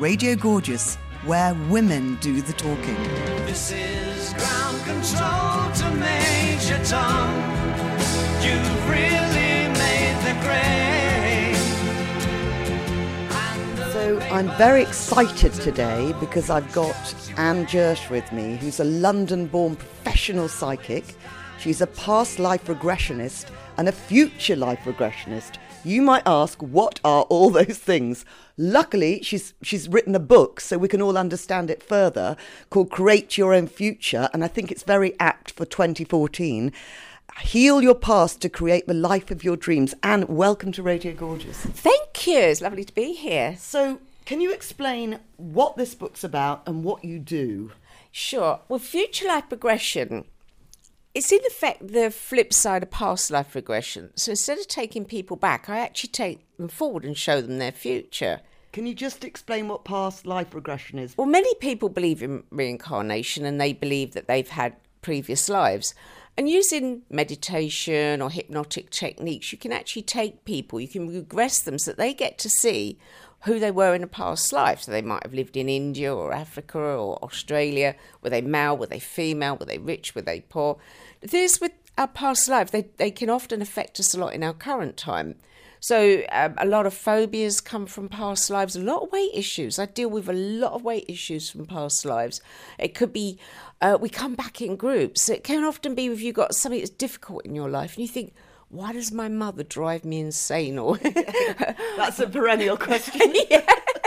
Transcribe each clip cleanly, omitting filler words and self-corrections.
Radio Gorgeous, where women do the talking. This is ground control to Major Tom. You've really made the grade. So I'm very excited today because I've got Anne Jersh with me, who's a London-born professional psychic. She's a past life regressionist and a future life regressionist. You might ask, what are all those things? Luckily, she's written a book so we can all understand it further, called Create Your Own Future, and I think it's very apt for 2014. Heal your past to create the life of your dreams. Anne, welcome to Radio Gorgeous. Thank you. It's lovely to be here. So, can you explain what this book's about and what you do? Sure. Well, future life regression, it's in effect the flip side of past life regression. So instead of taking people back, I actually take them forward and show them their future. Can you just explain what past life regression is? Well, many people believe in reincarnation and they believe that they've had previous lives. And using meditation or hypnotic techniques, you can actually take people, you can regress them so that they get to see who they were in a past life. So they might have lived in India or Africa or Australia. Were they male? Were they female? Were they rich? Were they poor? This with our past life, they can often affect us a lot in our current time. So a lot of phobias come from past lives, a lot of weight issues. I deal with a lot of weight issues from past lives. It could be we come back in groups. It can often be if you've got something that's difficult in your life and you think, why does my mother drive me insane? Or That's a perennial question. Yeah.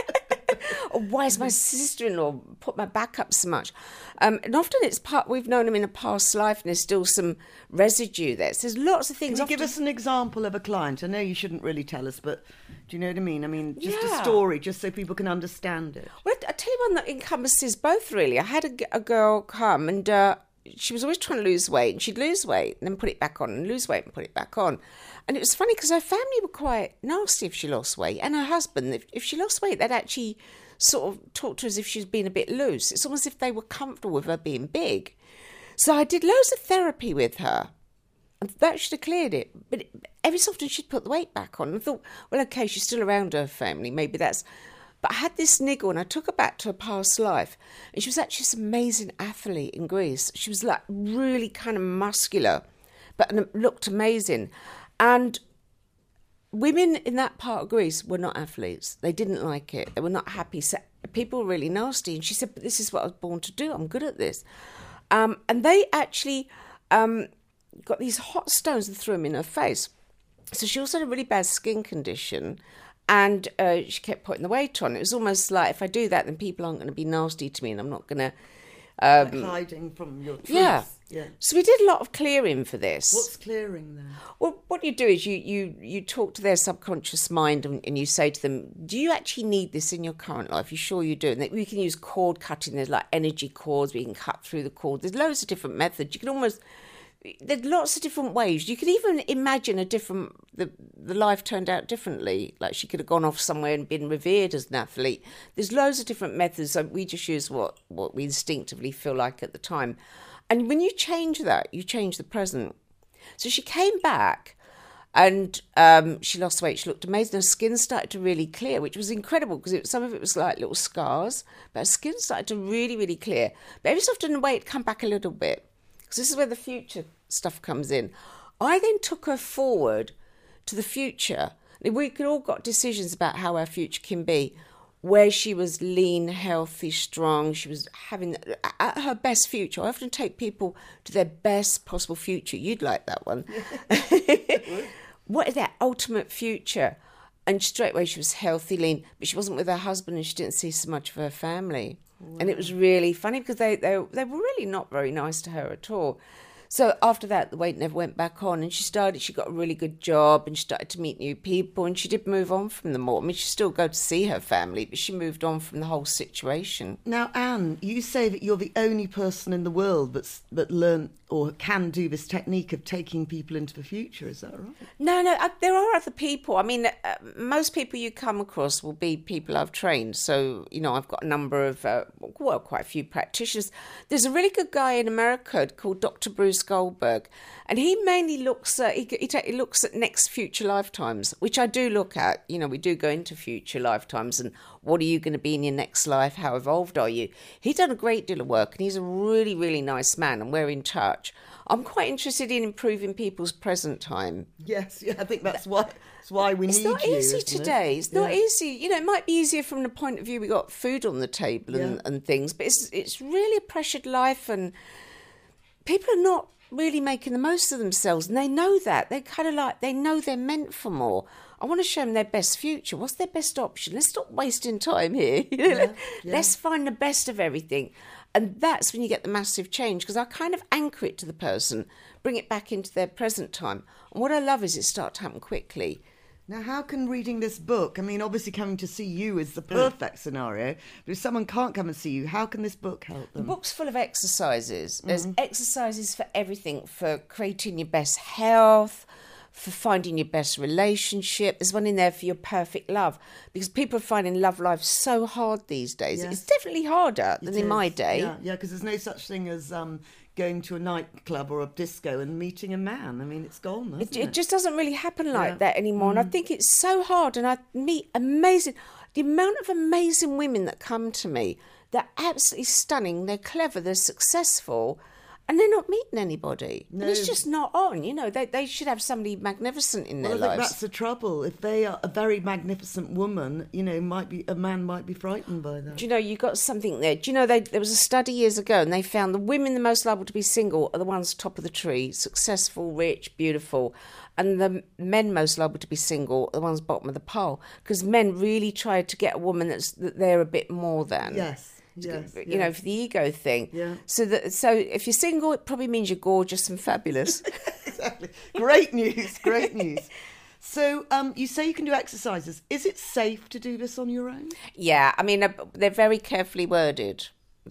Or why has my sister-in-law put my back up so much? And often it's we've known them in a past life and there's still some residue there. So there's lots of things. Can you give us an example of a client? I know you shouldn't really tell us, but do you know what I mean? I mean, just a story, just so people can understand it. Well, I'll tell you one that encompasses both, really. I had a girl come and she was always trying to lose weight, and she'd lose weight and then put it back on, and lose weight and put it back on. And it was funny because her family were quite nasty if she lost weight, and her husband, if she lost weight, they'd actually sort of talk to her as if she was being a bit loose. It's almost as if they were comfortable with her being big. So I did loads of therapy with her, and that should have cleared it. But every so often she'd put the weight back on. And I thought, well, okay, she's still around her family, maybe that's... But I had this niggle and I took her back to her past life. And she was actually this amazing athlete in Greece. She was like really kind of muscular, but looked amazing. And women in that part of Greece were not athletes. They didn't like it. They were not happy. So people were really nasty. And she said, but this is what I was born to do. I'm good at this. And they actually got these hot stones and threw them in her face. So she also had a really bad skin condition. And she kept putting the weight on. It was almost like, if I do that, then people aren't going to be nasty to me and I'm not going to... like hiding from your truth. Yeah. So we did a lot of clearing for this. What's clearing then? Well, what you do is you talk to their subconscious mind and you say to them, do you actually need this in your current life? You sure you do? And we can use cord cutting. There's like energy cords. We can cut through the cord. There's loads of different methods. You can almost... There's lots of different ways. You can even imagine the life turned out differently. Like she could have gone off somewhere and been revered as an athlete. There's loads of different methods. So we just use what we instinctively feel like at the time. And when you change that, you change the present. So she came back and she lost weight. She looked amazing. Her skin started to really clear, which was incredible because some of it was like little scars. But her skin started to really, really clear. But every so often the weight would come back a little bit. So this is where the future stuff comes in. I then took her forward to the future. We could all got decisions about how our future can be, where she was lean, healthy, strong. She was having at her best future. I often take people to their best possible future. You'd like that one. What is that ultimate future? And straight away she was healthy, lean, but she wasn't with her husband and she didn't see so much of her family. Wow. And it was really funny because they were really not very nice to her at all. So after that, the weight never went back on and she got a really good job and she started to meet new people and she did move on from them all. I mean, she still go to see her family, but she moved on from the whole situation. Now, Anne, you say that you're the only person in the world that learned or can do this technique of taking people into the future. Is that right? No, there are other people. I mean, most people you come across will be people I've trained. So, I've got a number of, quite a few practitioners. There's a really good guy in America called Dr. Bruce Goldberg, and he mainly looks at, he looks at next future lifetimes, which I do look at. We do go into future lifetimes and what are you going to be in your next life? How evolved are you? He's done a great deal of work and he's a really, really nice man and we're in touch. I'm quite interested in improving people's present time. Yes, yeah, I think that's why we need you. It's not easy today. It's not easy. It might be easier from the point of view we got food on the table and things, but it's really a pressured life and people are not really making the most of themselves and they know that. They're kind of like, they know they're meant for more. I want to show them their best future. What's their best option? Let's stop wasting time here. Let's find the best of everything. And that's when you get the massive change, because I kind of anchor it to the person, bring it back into their present time. And what I love is it starts to happen quickly. Now, how can reading this book, I mean, obviously coming to see you is the perfect scenario, but if someone can't come and see you, how can this book help them? The book's full of exercises. There's exercises for everything, for creating your best health, for finding your best relationship. There's one in there for your perfect love, because people are finding love life so hard these days. Yes. It's definitely harder than in my day. Yeah, because there's no such thing as going to a nightclub or a disco and meeting a man. I mean, it's gone, isn't it? It just doesn't really happen like that anymore. And I think it's so hard. And I meet the amount of amazing women that come to me. They're absolutely stunning. They're clever. They're successful. And they're not meeting anybody. No. And it's just not on. They should have somebody magnificent in their lives. I think that's the trouble. If they are a very magnificent woman, a man might be frightened by that. Do you got something there? Do you know, there was a study years ago and they found the women the most liable to be single are the ones top of the tree, successful, rich, beautiful. And the men most liable to be single are the ones bottom of the pile. Because men really try to get a woman that they're a bit more than. Yes. Yes, for the ego thing. Yeah. So if you're single, it probably means you're gorgeous and fabulous. Exactly. Great news. Great news. So you say you can do exercises. Is it safe to do this on your own? Yeah. I mean, they're very carefully worded.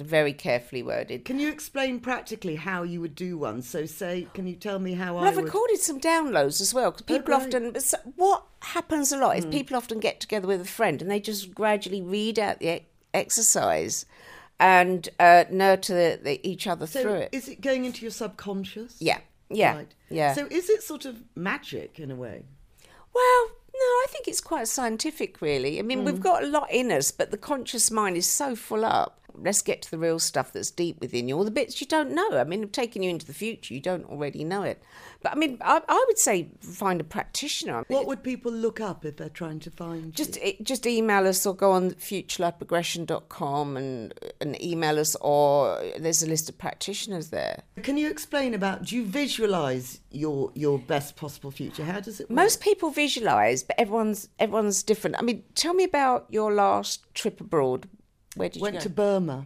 Can you explain practically how you would do one? So can you tell me how I've recorded some downloads as well, because people often... What happens a lot is people often get together with a friend and they just gradually read out the exercise and nurture each other through it. Is it going into your subconscious? Yeah. Right. Yeah. So is it sort of magic in a way? Well, no, I think it's quite scientific, really. I mean, we've got a lot in us, but the conscious mind is so full up. Let's get to the real stuff that's deep within you, or the bits you don't know. I mean, I'm taking you into the future. You don't already know it. But, I mean, I would say find a practitioner. What would people look up if they're trying to find you? Just email us or go on futurelifeprogression.com and email us, or there's a list of practitioners there. Can you explain do you visualise your best possible future? How does it work? Most people visualise, but everyone's different. I mean, tell me about your last trip abroad. Where did you go? Went to Burma.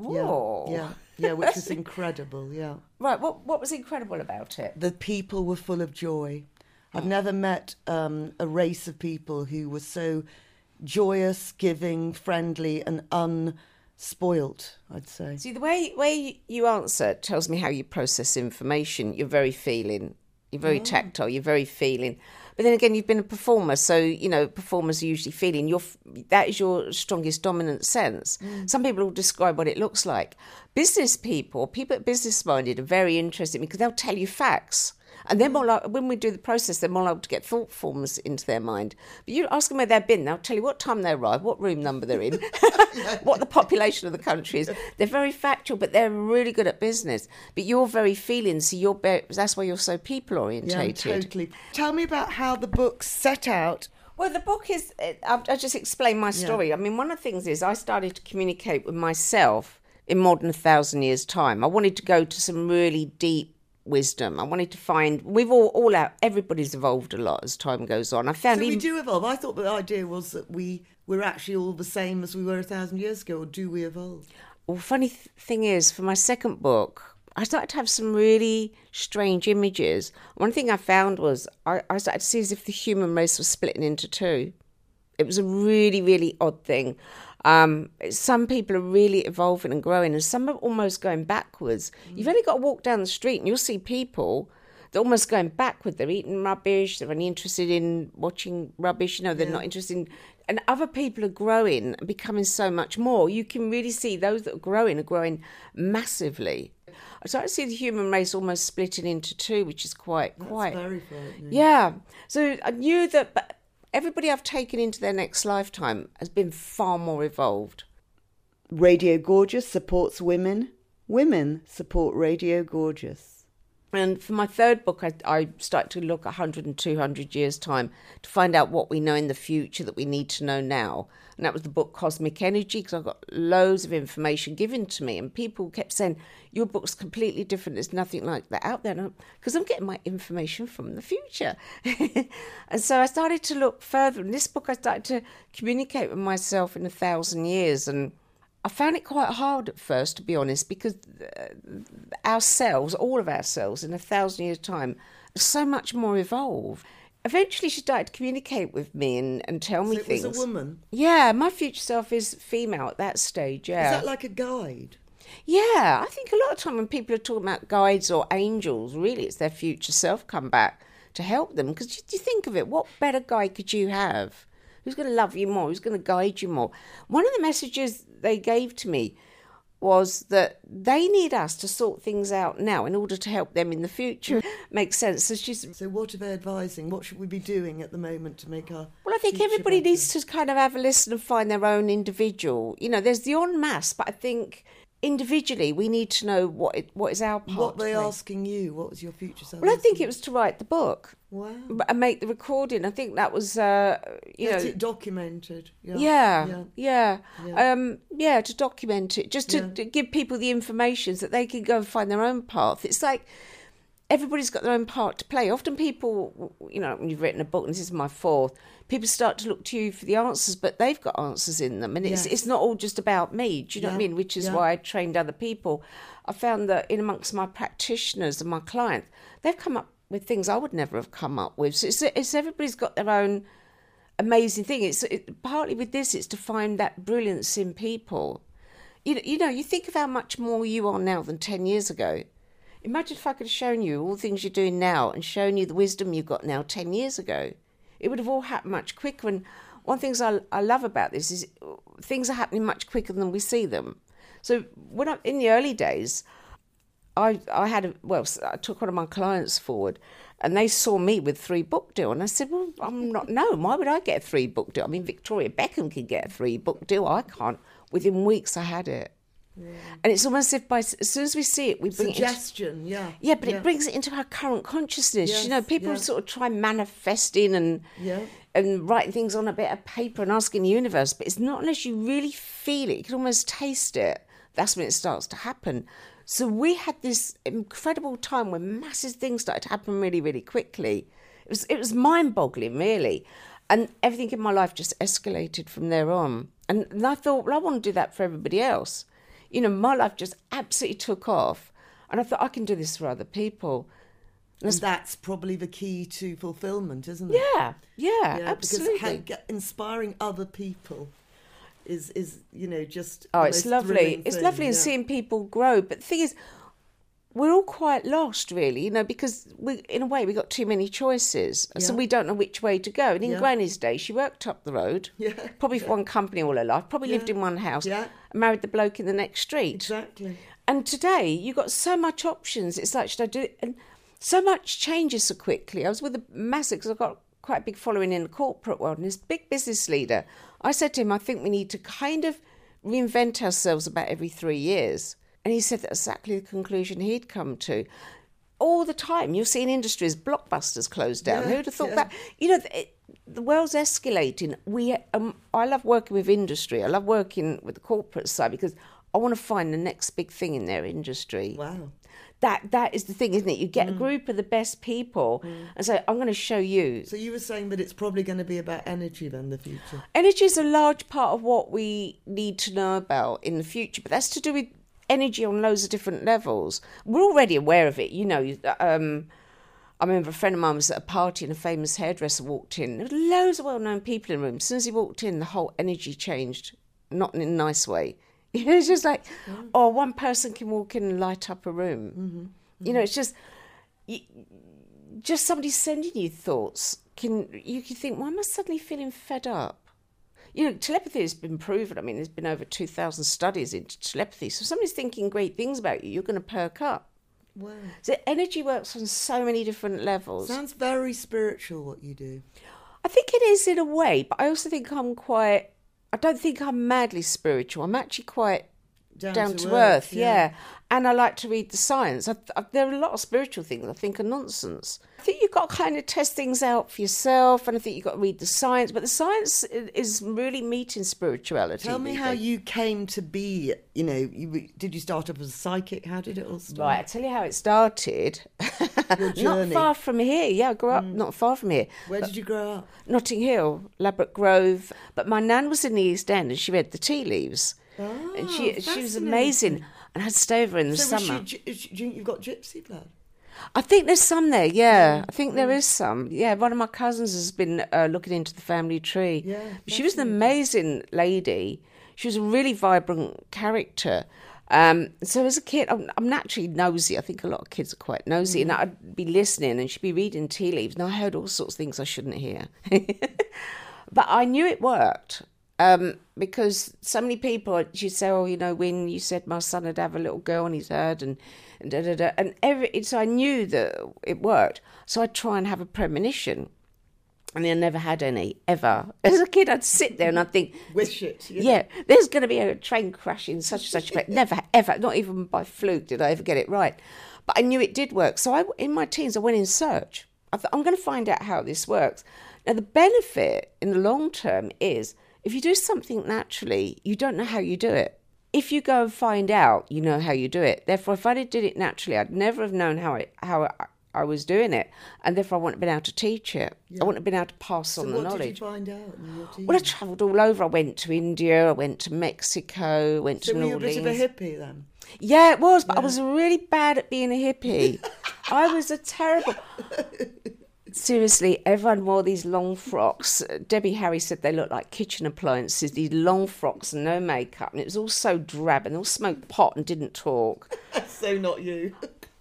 Whoa. Yeah, which was incredible, yeah. Right, what was incredible about it? The people were full of joy. I've never met a race of people who were so joyous, giving, friendly and unspoilt, I'd say. See, the way you answer tells me how you process information. You're very feeling. You're very tactile. You're very feeling. But then again, you've been a performer, so, performers are usually feeling. That is your strongest dominant sense. Some people will describe what it looks like. Business people that are business-minded are very interesting because they'll tell you facts. And they're more like, when we do the process, they're more likely to get thought forms into their mind. But you ask them where they've been, they'll tell you what time they arrived, what room number they're in, what the population of the country is. They're very factual, but they're really good at business. But you're very feeling, so that's why you're so people-orientated. Yeah, totally. Tell me about how the book set out. Well, the book is, I'll just explain my story. Yeah. I mean, one of the things is I started to communicate with myself in more than 1,000 years' time. I wanted to go to some really deep wisdom. I wanted to find, everybody's evolved a lot as time goes on. We do evolve. I thought the idea was that we're actually all the same as we were 1,000 years ago, or do we evolve? Well, funny thing is, for my second book, I started to have some really strange images. One thing I found was I started to see as if the human race was splitting into two. It was a really, really odd thing. Some people are really evolving and growing, and some are almost going backwards. You've only got to walk down the street and you'll see people, they're almost going backward. They're eating rubbish. They're only interested in watching rubbish. They're not interested in... And other people are growing and becoming so much more. You can really see those that are growing massively. So I see the human race almost splitting into two, which is quite... That's very frightening. Yeah. So I knew that... But everybody I've taken into their next lifetime has been far more evolved. Radio Gorgeous supports women. Women support Radio Gorgeous. And for my third book, I started to look 100 and 200 years' time to find out what we know in the future that we need to know now. And that was the book Cosmic Energy, because I got loads of information given to me. And people kept saying, your book's completely different. There's nothing like that out there. Because I'm getting my information from the future. And so I started to look further. In this book, I started to communicate with myself in 1,000 years. And I found it quite hard at first, to be honest, because our cells, all of our cells, in 1,000 years' time, are so much more evolved. Eventually, she started to communicate with me and tell me things. So it was a woman? Yeah, my future self is female at that stage, yeah. Is that like a guide? Yeah, I think a lot of time when people are talking about guides or angels, really it's their future self come back to help them. Because you think of it, what better guide could you have? Who's going to love you more? Who's going to guide you more? One of the messages they gave to me was that they need us to sort things out now in order to help them in the future. Makes sense. So what are they advising? What should we be doing at the moment to make our... Well, I think everybody needs to kind of have a listen and find their own individual. There's the en masse, but I think individually we need to know what is our part. What were they asking you? What was your future self? Well, I think it was to write the book. Wow. And make the recording. I think that was, Get it documented. To document it, just to give people the information so that they can go and find their own path. It's like everybody's got their own part to play. Often people, when you've written a book, and this is my fourth, people start to look to you for the answers, but they've got answers in them. And it's not all just about me, do you know what I mean? Which is why I trained other people. I found that in amongst my practitioners and my clients, they've come up with things I would never have come up with. So it's everybody's got their own amazing thing. Partly with this, it's to find that brilliance in people. You think of how much more you are now than 10 years ago. Imagine if I could have shown you all the things you're doing now and shown you the wisdom you've got now 10 years ago. It would have all happened much quicker. And one of the things I love about this is things are happening much quicker than we see them. So in the early days, I took one of my clients forward and they saw me with 3-book deal. And I said, well, why would I get a 3-book deal? I mean, Victoria Beckham can get a 3-book deal. I can't. Within weeks, I had it. Yeah. And it's almost as if as soon as we see it, we bring suggestion, it brings it into our current consciousness. Yes, people sort of try manifesting and writing things on a bit of paper and asking the universe, but it's not unless you really feel it, you can almost taste it, that's when it starts to happen. So we had this incredible time when massive things started to happen really, really quickly. It was mind-boggling, really. And everything in my life just escalated from there on. And I thought, well, I want to do that for everybody else. My life just absolutely took off. And I thought, I can do this for other people. And that's probably the key to fulfillment, isn't it? Yeah, absolutely. Because inspiring other people is just it's lovely. It's lovely in seeing people grow. But the thing is, we're all quite lost, really, because in a way we got too many choices, so we don't know which way to go. And in Granny's day, she worked up the road, probably for one company all her life, probably lived in one house, and married the bloke in the next street. Exactly. And today, you've got so much options. It's like, should I do it? And so much changes so quickly. I was with a massive, because I've got quite a big following in the corporate world, and this big business leader, I said to him, I think we need to kind of reinvent ourselves about every 3 years. And he said that's exactly the conclusion he'd come to. All the time, you're seeing industries, Blockbusters closed down. Who'd have thought that? The world's escalating. I love working with industry. I love working with the corporate side because I want to find the next big thing in their industry. Wow. That is the thing, isn't it? You get a group of the best people and say, I'm going to show you. So you were saying that it's probably going to be about energy then, the future? Energy is a large part of what we need to know about in the future, but that's to do with energy on loads of different levels. We're already aware of it, I remember a friend of mine was at a party and a famous hairdresser walked in. There were loads of well-known people in the room. As soon as he walked in, the whole energy changed, not in a nice way. It's just like, one person can walk in and light up a room. Mm-hmm. It's just somebody sending you thoughts. You can think, why am I suddenly feeling fed up? Telepathy has been proven. I mean, there's been over 2,000 studies into telepathy. So if somebody's thinking great things about you, you're going to perk up. Wow. So energy works on so many different levels. Sounds very spiritual what you do. I think it is in a way, but I also think I don't think I'm madly spiritual. I'm actually quite down to earth, yeah. And I like to read the science. There are a lot of spiritual things I think are nonsense. I think you've got to kind of test things out for yourself, and I think you've got to read the science. But the science is really meeting spirituality. Tell me how you came to be, did you start up as a psychic? How did it all start? Right, I'll tell you how it started. Your journey. Not far from here. Yeah, I grew up not far from here. Where did you grow up? Notting Hill, Ladbroke Grove. But my nan was in the East End and she read the tea leaves. Oh, and she was amazing. And I'd stay over in the summer. Do you think you've got gypsy blood? I think there's some there, yeah. I think there is some. Yeah, one of my cousins has been looking into the family tree. Yeah, she was an amazing lady. She was a really vibrant character. So as a kid, I'm naturally nosy. I think a lot of kids are quite nosy. And I'd be listening and she'd be reading tea leaves. And I heard all sorts of things I shouldn't hear. But I knew it worked. Because so many people, she'd say, when you said my son would have a little girl on his head and da-da-da. And so I knew that it worked. So I'd try and have a premonition. And I never had any, ever. As a kid, I'd sit there and I'd think... Wish it. Yeah, there's going to be a train crash in such and such a place. Never, ever, not even by fluke did I ever get it right. But I knew it did work. So in my teens, I went in search. I thought, I'm going to find out how this works. Now, the benefit in the long term is... if you do something naturally, you don't know how you do it. If you go and find out, you know how you do it. Therefore, if I did it naturally, I'd never have known how I was doing it. And therefore, I wouldn't have been able to teach it. Yeah. I wouldn't have been able to pass on the knowledge. What did you find out in your teens? Well, I travelled all over. I went to India, I went to Mexico, went to New Orleans. So were you a bit of a hippie then? Yeah, it was. But I was really bad at being a hippie. I was a terrible... Seriously, everyone wore these long frocks. Debbie Harry said they looked like kitchen appliances, these long frocks and no makeup. And it was all so drab and they all smoked pot and didn't talk. So not you.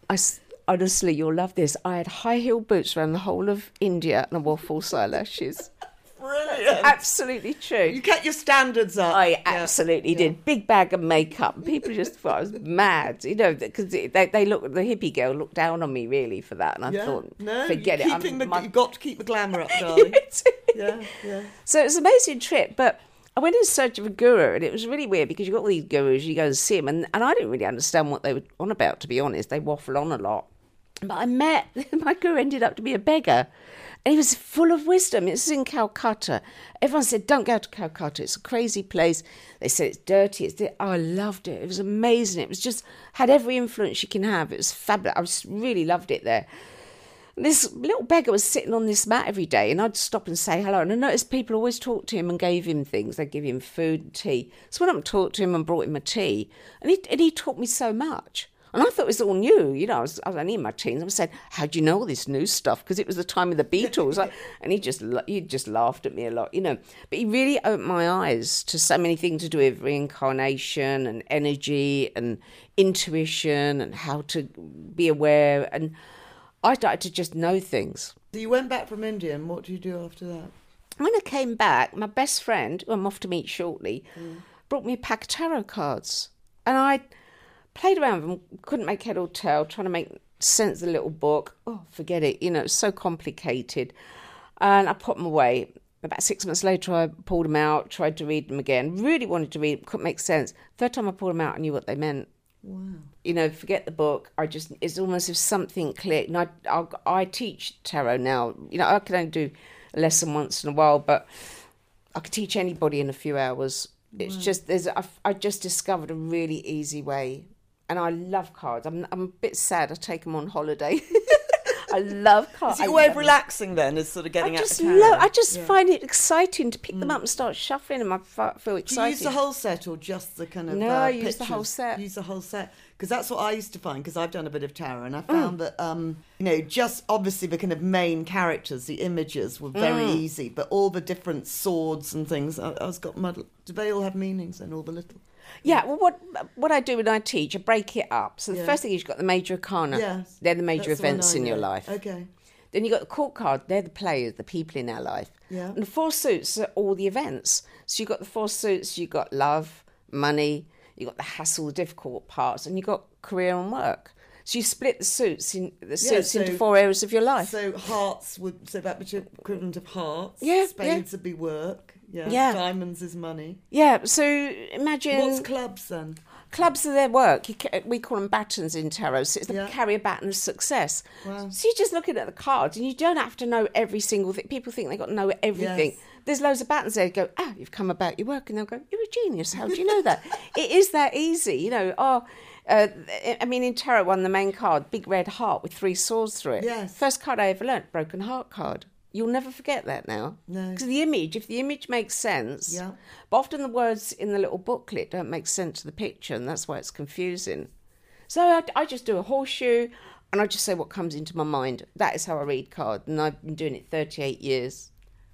Honestly, you'll love this. I had high-heeled boots around the whole of India and I wore false eyelashes. Brilliant. Absolutely true. You kept your standards up. I absolutely did. Big bag of makeup. People just thought I was mad, because the hippie girl looked down on me really for that. And I thought, forget it. You've got to keep the glamour up, darling. Yeah. So it was an amazing trip, but I went in search of a guru and it was really weird because you've got all these gurus, you go and see them, and I didn't really understand what they were on about, to be honest. They waffle on a lot. But my guru ended up to be a beggar. And he was full of wisdom. This is in Calcutta. Everyone said, don't go to Calcutta. It's a crazy place. They said it's dirty. I loved it. It was amazing. It was just, had every influence you can have. It was fabulous. I just really loved it there. And this little beggar was sitting on this mat every day and I'd stop and say hello. And I noticed people always talked to him and gave him things. They'd give him food and tea. So I went up and talked to him and brought him a tea. And he taught me so much. And I thought it was all new, I was only in my teens. I was saying, how do you know all this new stuff? Because it was the time of the Beatles. And he just laughed at me a lot, But he really opened my eyes to so many things to do with reincarnation and energy and intuition and how to be aware. And I started to just know things. So you went back from India, and what did you do after that? When I came back, my best friend, who I'm off to meet shortly, brought me a pack of tarot cards. And I played around with them, couldn't make head or tail, trying to make sense of the little book. Oh, forget it. It's so complicated. And I put them away. About 6 months later, I pulled them out, tried to read them again. Really wanted to read them, couldn't make sense. Third time I pulled them out, I knew what they meant. Wow. Forget the book. It's almost as if something clicked. And I teach tarot now. I can only do a lesson once in a while, but I could teach anybody in a few hours. It's just, I just discovered a really easy way. And I love cards. I'm a bit sad I take them on holiday. I love cards. Is it a way of relaxing then, is sort of getting out of town? I just find it exciting to pick them up and start shuffling them. I feel excited. Do you use the whole set or just the kind of No, I use the whole set. Use the whole set. because that's what I used to find, because I've done a bit of tarot, and I found that, just obviously the kind of main characters, the images were very easy, but all the different swords and things, I was got muddled. Do they all have meanings and all the little? Yeah, well, what I do when I teach, I break it up. So the first thing is you've got the major arcana. Yes. They're the major That's the one events I in your know. life. Okay. Then you've got the court card. They're the players, the people in our life. Yeah. And the 4 suits are all the events. So you've got the 4 suits, you've got love, money, you've got the hassle, the difficult parts, and you've got career and work. So you split the suits into 4 areas of your life. So hearts that would be equivalent of hearts. Yeah, Spades would be work. Yeah. Yeah. Diamonds is money. Yeah, so imagine... What's clubs then? Clubs are their work. We call them battens in tarot. So it's the carry a baton of success. Wow. So you're just looking at the cards, and you don't have to know every single thing. People think they've got to know everything. Yes. There's loads of battens there. Go, you've come about your work, and they'll go, you're a genius. How do you know that? It is that easy, in tarot, one the main card, big red heart with 3 swords through it. Yes. First card I ever learnt, broken heart card. You'll never forget that now. No. Because if the image makes sense, Yeah. but often the words in the little booklet don't make sense to the picture, and that's why it's confusing. So I just do a horseshoe, and I just say what comes into my mind. That is how I read cards, and I've been doing it 38 years.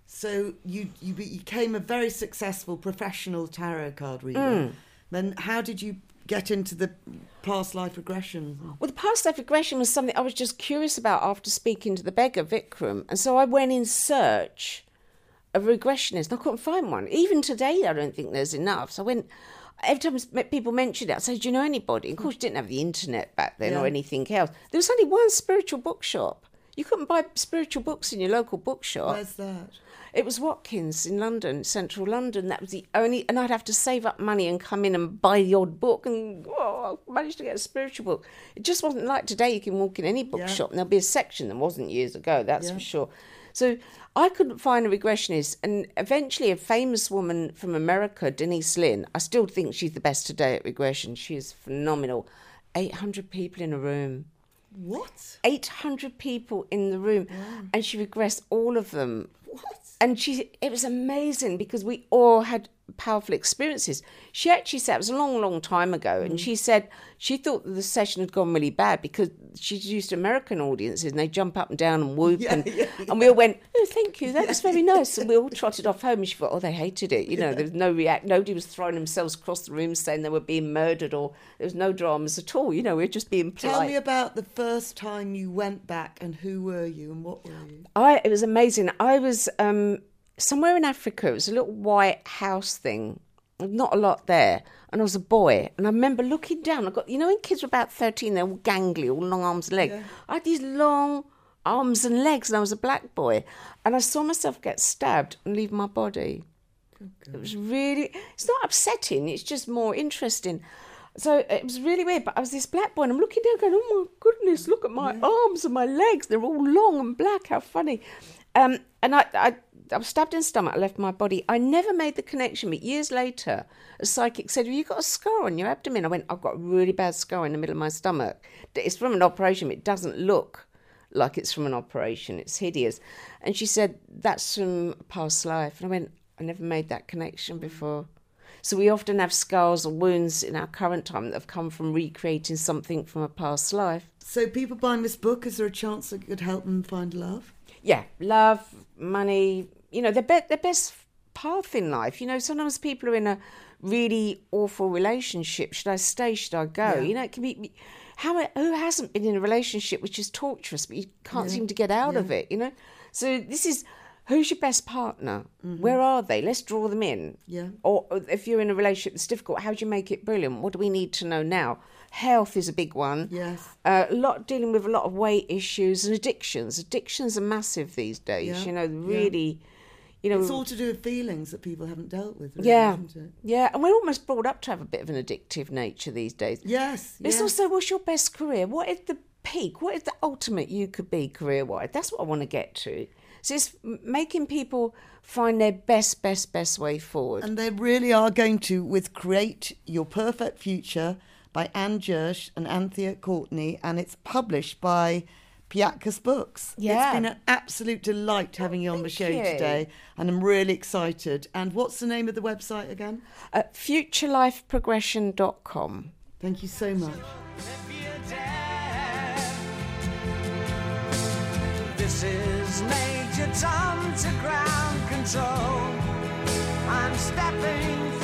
So you became a very successful professional tarot card reader. Then how did you get into the past life regression? Well, the past life regression was something I was just curious about after speaking to the beggar, Vikram. And so I went in search of a regressionist, and I couldn't find one. Even today, I don't think there's enough. So I went, every time people mentioned it, I'd say, do you know anybody? And of course, you didn't have the internet back then or anything else. There was only one spiritual bookshop. You couldn't buy spiritual books in your local bookshop. Where's that? It was Watkins in London, central London. That was the only... And I'd have to save up money and come in and buy the odd book. And I managed to get a spiritual book. It just wasn't like today. You can walk in any bookshop and there'll be a section. There wasn't years ago, that's for sure. So I couldn't find a regressionist. And eventually a famous woman from America, Denise Lynn, I still think she's the best today at regression. She is phenomenal. 800 people in a room. What? 800 people in the room. Wow. And she regressed all of them. What? And it was amazing because we all had powerful experiences. She actually said, it was a long, long time ago, and she said she thought that the session had gone really bad because she's used to American audiences and they jump up and down and whoop. And we all went, oh, thank you, that was very nice. And we all trotted off home, and she thought, they hated it. There was no nobody was throwing themselves across the room saying they were being murdered, or there was no dramas at all. We were just being polite. Tell me about the first time you went back, and who were you and what were you? It was amazing. I was somewhere in Africa. It was a little white house thing. Not a lot there. And I was a boy. And I remember looking down. I got, when kids were about 13, they're all gangly, all long arms and legs. Yeah. I had these long arms and legs, and I was a black boy. And I saw myself get stabbed and leave my body. It was really... It's not upsetting. It's just more interesting. So it was really weird. But I was this black boy, and I'm looking down going, oh, my goodness, look at my arms and my legs. They're all long and black. How funny. And I was stabbed in the stomach. I left my body. I never made the connection, but years later, a psychic said, have you got a scar on your abdomen? I went, I've got a really bad scar in the middle of my stomach. It's from an operation, but it doesn't look like it's from an operation. It's hideous. And she said, that's from a past life. And I went, I never made that connection before. So we often have scars or wounds in our current time that have come from recreating something from a past life. So people buying this book, is there a chance that it could help them find love? Yeah, love, money, their best path in life. Sometimes people are in a really awful relationship. Should I stay? Should I go? Yeah. It can be... Who hasn't been in a relationship which is torturous, but you can't seem to get out of it, So this is... Who's your best partner? Mm-hmm. Where are they? Let's draw them in. Yeah. Or if you're in a relationship that's difficult, how do you make it brilliant? What do we need to know now? Health is a big one. Yes. Dealing with a lot of weight issues and addictions. Addictions are massive these days. Yeah. Really. It's all to do with feelings that people haven't dealt with, really, isn't it? Yeah, and we're almost brought up to have a bit of an addictive nature these days. Yes. It's also, what's your best career? What is the peak? What is the ultimate you could be career-wise? That's what I want to get to. So it's making people find their best way forward. And they really are going to, with Create Your Perfect Future by Anne Jersh and Anthea Courtney, and it's published by Piatkus Books. Yeah. It's been an absolute delight having you on the show today, and I'm really excited. And what's the name of the website again? Futurelifeprogression.com. Thank you so much. If you dare. This is Major Tom to ground control. I'm stepping